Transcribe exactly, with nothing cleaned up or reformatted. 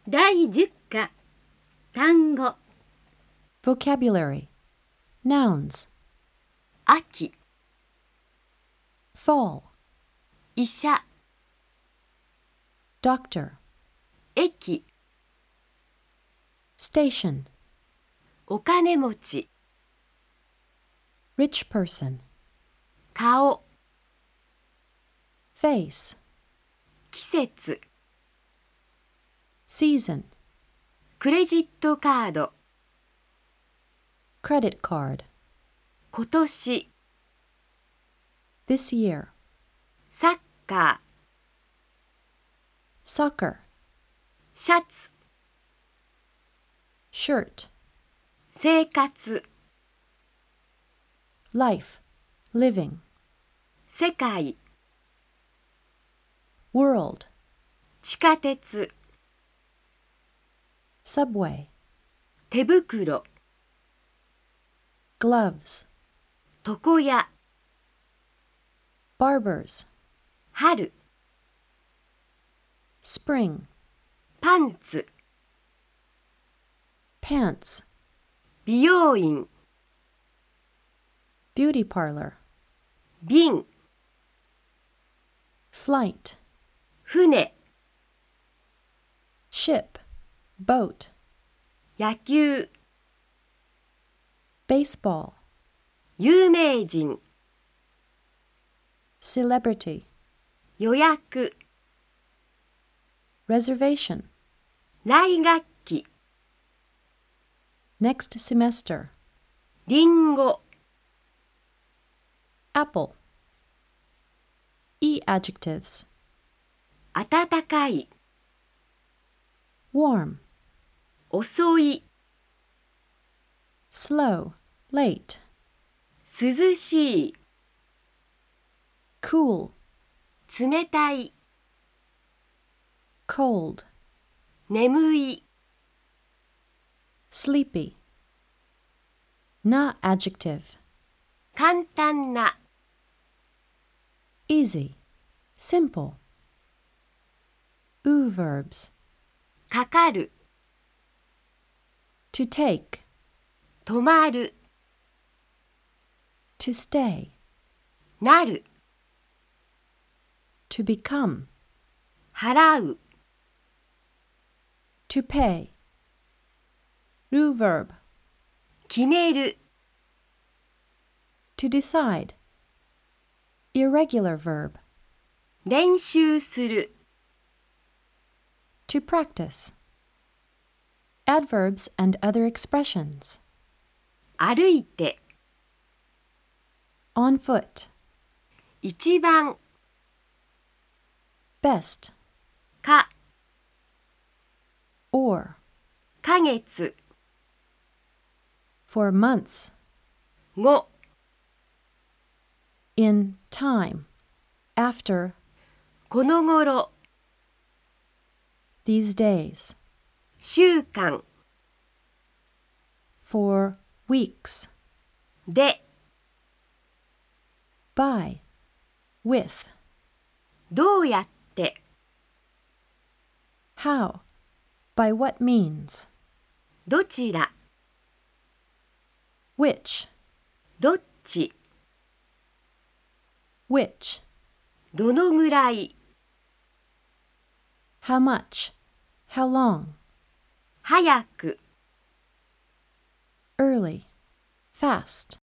だいじゅっ課単語 Vocabulary. Nouns. 秋 Fall. 医者 Doctor. 駅 Station. お金持ち Rich person. 顔 Face. 季節 Season. クレジットカード Credit card. 今年 This year. サッカ Soccer. ーシャツ Shirt. 生活 Life. Living. 世界 World. 地下鉄 Subway. 手袋 Gloves. 床屋 Barbers. 春 Spring. パンツ Pants. 美容院 Beauty parlor. 瓶 Flight. 船 Ship. Boat. 野球 Baseball. 有名人 Celebrity. 予約 Reservation. 来学期 Next semester. りんご Apple. E adjectives. 暖かい Warm. 遅い Slow. Late. 涼しい Cool. 冷たい Cold. 眠い Sleepy. Na adjective. 簡単な Easy. Simple. Oo verbs. かかる To take. 泊まる To stay. なる To become. 払う To pay. Rue verb. 決める To decide. Irregular verb. 練習する To practice. Adverbs and other expressions. 歩いて On foot. 一番 Best. か Or. かげつ For months. ご In time. After. このごろ These days. 週間 For weeks. で By. With. どうやって How. By what means. どちら Which. どっち Which. どのぐらい How much. How long. 早く Early. Fast.